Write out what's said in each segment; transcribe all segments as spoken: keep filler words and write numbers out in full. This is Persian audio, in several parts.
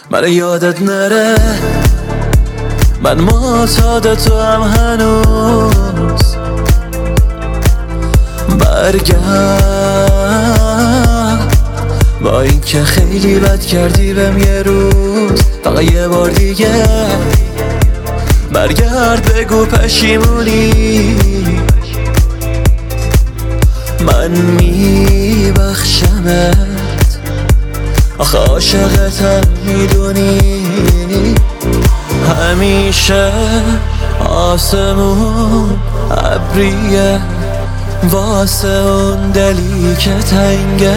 من یادت نره من معتاد تو هم هنوز. برگرد با این که خیلی بد کردی بهم یه روز، فقط یه بار دیگه برگرد بگو پشیمونی. من میبخشمت آخه عاشقتم میدونی. همیشه آسمون ابریه واسه اون دلی که تنگه،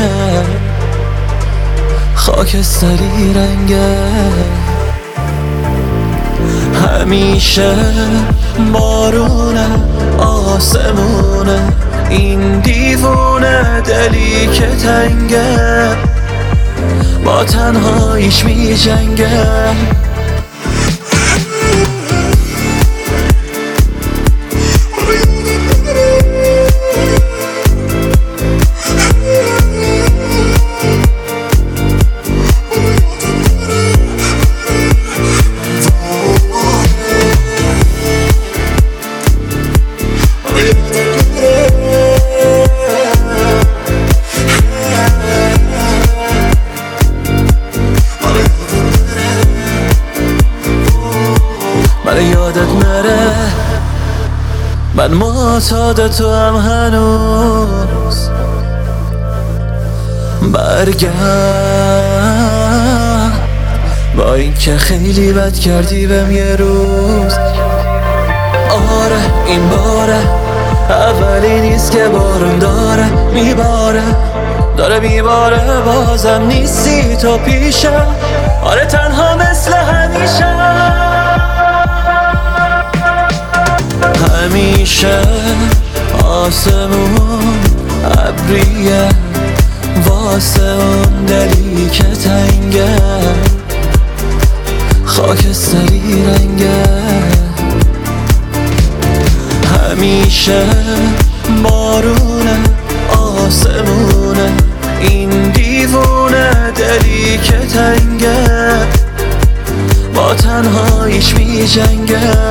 خاکستری رنگه. همیشه بارونه آسمونه این دیوونه دلی که تنگه، با تنهاییش می جنگه. من یادت نره من معتاد تو هم هنوز. برگرد با این که خیلی بد کردی بهم یه روز. آره این باره اولی نیست که بارون داره میباره، داره میباره بازم نیستی تو پیشه. آره تنها مثل همیشه، همیشه آسمون ابریه واسه اون دلی که تنگه، خاکستری رنگه. همیشه بارونه آسمونه این دیوونه دلی که تنگه، با تنهاییش می جنگه.